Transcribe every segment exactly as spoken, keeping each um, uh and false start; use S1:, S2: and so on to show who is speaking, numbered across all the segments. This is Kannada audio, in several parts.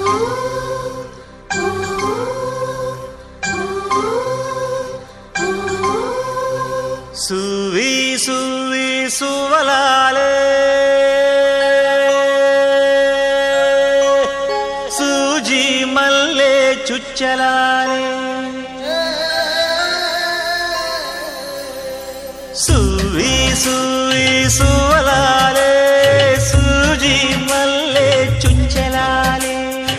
S1: ಸುವಿ ಸುವಿ ಸುವಲಾಲೆ ಸೂಜಿ ಮಲ್ಲೆ ಚುಚ್ಚಲಾಲೆ ಸುವಿ ಸುವಿ ಸುವಲಾಲೆ ಸೂಜಿ ಮಲ್ಲೆ ಚುಚ್ಚಲಾಲೆ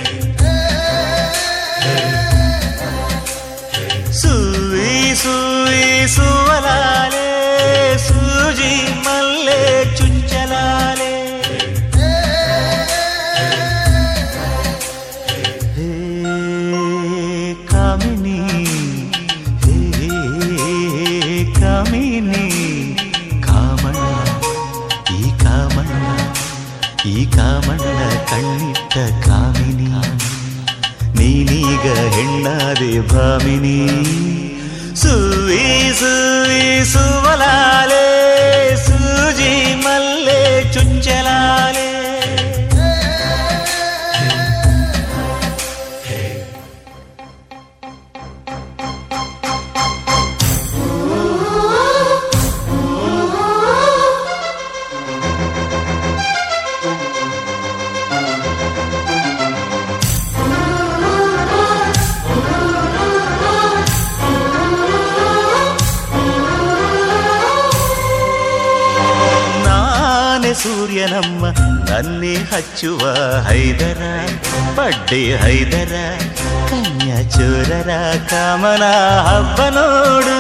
S1: ಸುವಿ ಸುವಿ ಸುವಲಾಲೆ ಸೂಜಿ ಮಲ್ಲೆ ಚುಚ್ಚಲಾಲೆ ಹೇ ಕಾಮಿನಿ ಹೇ ಕಾಮಿನಿ ಕಾಮಣ್ಣ ಈ ಕಾಮಣ್ಣ ಈ ಕಾಮಣ್ಣ ಕಣ್ಣಿಟ್ಟ ಕಾಮಿನಿ ನೀನೀಗ ಹೆಣ್ಣಾದೆ ಭಾಮಿನಿ ಸುವಿ ಸುವಿ ಸುವಲಾಲೆ ಸೂಜಿ ಮಲ್ಲೆ ಚುಚ್ಚಲಾಲೆ ಸೂರ್ಯನಮ್ಮ ನನ್ನೇ ಹಚ್ಚುವ ಹೈದರ ಬಡ್ಡೆ ಹೈದರ ಕನ್ಯಾ ಚೋರರ ಕಾಮನ ಹಬ್ಬ ನೋಡು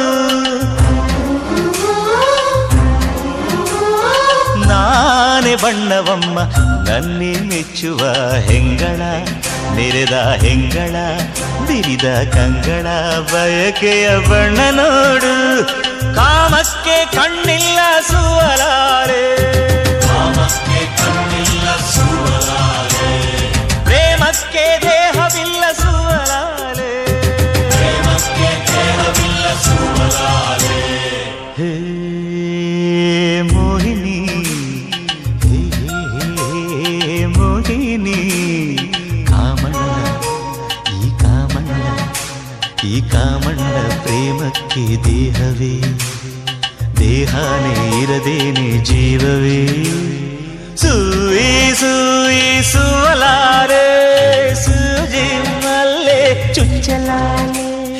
S1: ನಾನೇ ಬಣ್ಣವಮ್ಮ ನನ್ನೇ ಮೆಚ್ಚುವ ಹೆಂಗಳ ನೆರೆದ ಹೆಂಗಳ ಬಿರಿದ ಕಂಗಳ ಬಯಕೆಯ ಬಣ್ಣ ನೋಡು ಕಾಮಕ್ಕೆ ಕಣ್ಣಿಲ್ಲ ಸುವಲಾರೆ ಕಾಮಕ್ಕೆ ಕಣ್ಣಿಲ್ಲ ಸುವಲಾಲೆ ಪ್ರೇಮಕ್ಕೆ ದೇಹವಿಲ್ಲ ಸುವಲಾಲೆ ಪ್ರೇಮಕ್ಕೆ ದೇಹವಿಲ್ಲ ಸುವಲಾಲೆ ಹೇ ಮೋಹಿನಿ ಹೇ ಮೋಹಿನಿ ಕಾಮಣ್ಣ ಈ ಕಾಮಣ್ಣ ಈ ಕಾಮಣ್ಣ ಪ್ರೇಮಕ್ಕೆ ದೇಹವೇ ದೇಹಾನೇ ಇರದೇನೆ ಜೀವವೇ ಸುವಿ ಸುವಿ ಸುವಲಾರೆ ಸೂಜಿ ಮಲ್ಲೆ ಚುಚ್ಚಲಾಲೆ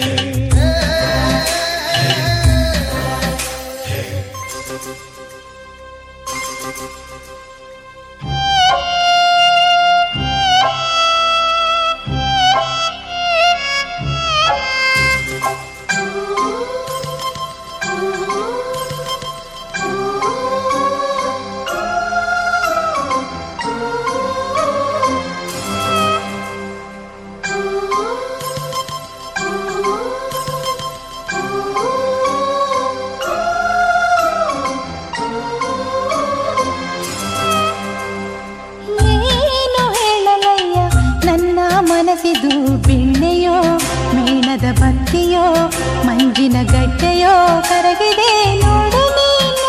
S2: ಮನಸಿದು ಬಿಣ್ಣೆಯೋ ಮೇಣದ ಬತ್ತಿಯೋ ಮಂಜಿನ ಗಡ್ಡೆಯೋ ಕರಗಿದೆ ನೋಡು ನೀನು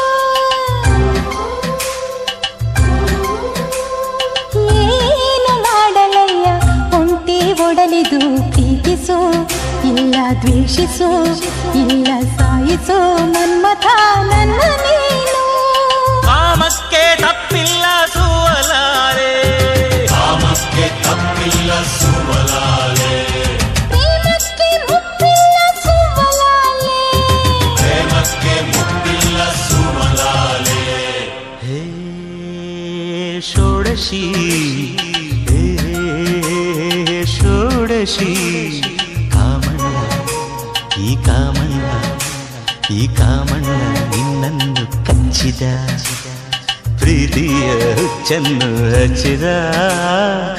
S2: ಏನು ಮಾಡಲಯ್ಯ ಒಂಟಿ ಒಡಲಿದು ಪ್ರೀತಿಸು ಇಲ್ಲ ದ್ವೇಷಿಸು ಇಲ್ಲ ಸಾಯಿಸು ಮನ್ಮಥ ನನ್ನ ನೀನು
S1: ಕಾಮಕ್ಕೆ ತಪ್ಪಿಲ್ಲ ಸುವಲಾರೆ ಕಾಮಕ್ಕೆ ತಪ್ಪಿಲ್ಲ ಸುವಲಾಲೆ
S2: ಪ್ರೇಮಕ್ಕೆ ಮುಪ್ಪಿಲ್ಲ ಸುವಲಾಲೆ
S1: ಪ್ರೇಮಕ್ಕೆ ಮುಪ್ಪಿಲ್ಲ ಸುವಲಾಲೆ ಹೇ ಷೋಡಶಿ ಹೇ ಷೋಡಶಿ ಕಾಮಣ್ಣ ಈ ಕಾಮಣ್ಣ ಈ ಕಾಮಣ್ಣ ನಿನ್ನನ್ನು ಕಚ್ಚಿದ ಪ್ರೀತಿಯ ಹುಚ್ಚನ್ನು ಹಚ್ಚಿದ